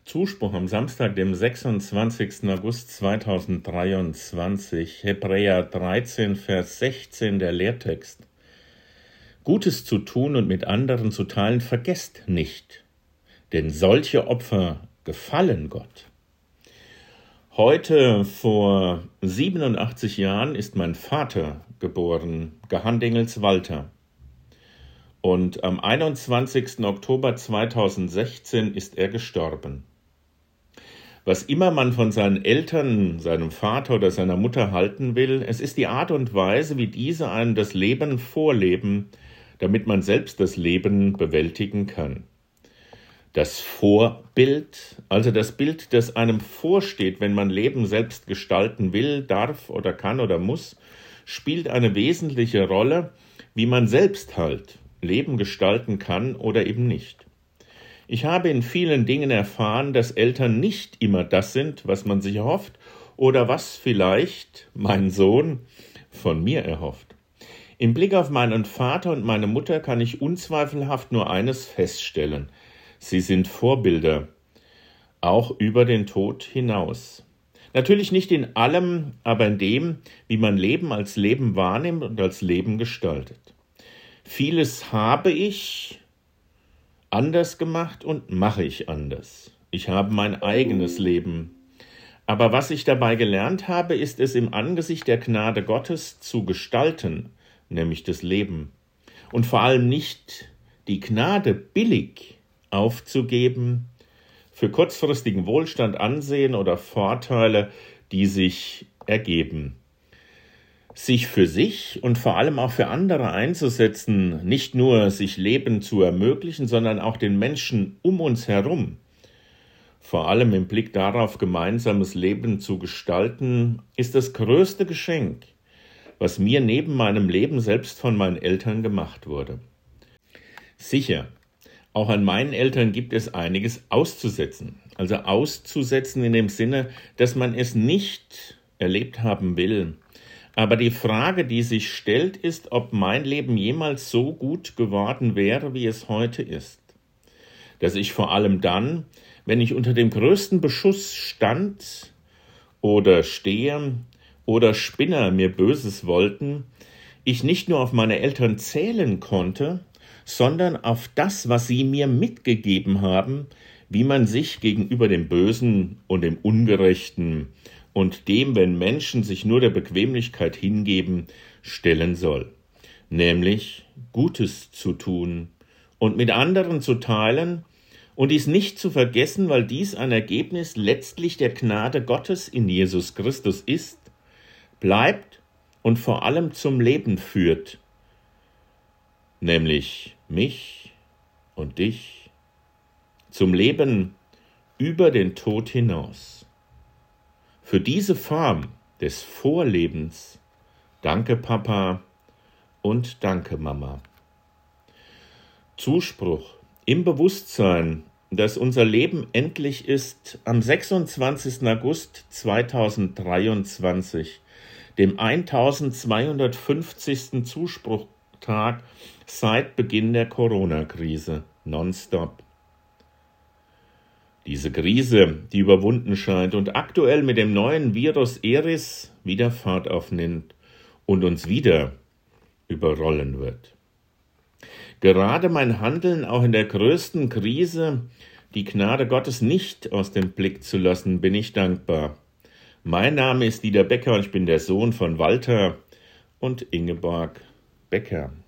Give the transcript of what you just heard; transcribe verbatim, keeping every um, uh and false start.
Zuspruch am Samstag, dem sechsundzwanzigsten August zweitausenddreiundzwanzig, Hebräer dreizehn, Vers sechzehn, der Lehrtext. Gutes zu tun und mit anderen zu teilen, vergesst nicht, denn solche Opfer gefallen Gott. Heute vor siebenundachtzig Jahren ist mein Vater geboren, Gehandingels Walter. Und am einundzwanzigsten Oktober zweitausendsechzehn ist er gestorben. Was immer man von seinen Eltern, seinem Vater oder seiner Mutter halten will, es ist die Art und Weise, wie diese einem das Leben vorleben, damit man selbst das Leben bewältigen kann. Das Vorbild, also das Bild, das einem vorsteht, wenn man Leben selbst gestalten will, darf oder kann oder muss, spielt eine wesentliche Rolle, wie man selbst halt Leben gestalten kann oder eben nicht. Ich habe in vielen Dingen erfahren, dass Eltern nicht immer das sind, was man sich erhofft oder was vielleicht mein Sohn von mir erhofft. Im Blick auf meinen Vater und meine Mutter kann ich unzweifelhaft nur eines feststellen. Sie sind Vorbilder, auch über den Tod hinaus. Natürlich nicht in allem, aber in dem, wie man Leben als Leben wahrnimmt und als Leben gestaltet. Vieles habe ich anders gemacht und mache ich anders. Ich habe mein eigenes Leben. Aber was ich dabei gelernt habe, ist es im Angesicht der Gnade Gottes zu gestalten, nämlich das Leben. Und vor allem nicht die Gnade billig aufzugeben für kurzfristigen Wohlstand, Ansehen oder Vorteile, die sich ergeben. Sich für sich und vor allem auch für andere einzusetzen, nicht nur sich Leben zu ermöglichen, sondern auch den Menschen um uns herum, vor allem im Blick darauf, gemeinsames Leben zu gestalten, ist das größte Geschenk, was mir neben meinem Leben selbst von meinen Eltern gemacht wurde. Sicher, auch an meinen Eltern gibt es einiges auszusetzen. Also auszusetzen in dem Sinne, dass man es nicht erlebt haben will. Aber die Frage, die sich stellt, ist, ob mein Leben jemals so gut geworden wäre, wie es heute ist. Dass ich vor allem dann, wenn ich unter dem größten Beschuss stand oder stehe oder Spinner mir Böses wollten, ich nicht nur auf meine Eltern zählen konnte, sondern auf das, was sie mir mitgegeben haben, wie man sich gegenüber dem Bösen und dem Ungerechten und dem, wenn Menschen sich nur der Bequemlichkeit hingeben, stellen soll. Nämlich Gutes zu tun und mit anderen zu teilen und dies nicht zu vergessen, weil dies ein Ergebnis letztlich der Gnade Gottes in Jesus Christus ist, bleibt und vor allem zum Leben führt, nämlich mich und dich, zum Leben über den Tod hinaus. Für diese Form des Vorlebens danke Papa und danke Mama. Zuspruch im Bewusstsein, dass unser Leben endlich ist, am sechsundzwanzigsten August zweitausenddreiundzwanzig, dem eintausendzweihundertfünfzigsten Zuspruchtag seit Beginn der Corona-Krise, nonstop. Diese Krise, die überwunden scheint und aktuell mit dem neuen Virus Eris wieder Fahrt aufnimmt und uns wieder überrollen wird. Gerade mein Handeln auch in der größten Krise, die Gnade Gottes nicht aus dem Blick zu lassen, bin ich dankbar. Mein Name ist Dieter Becker und ich bin der Sohn von Walter und Ingeborg Becker.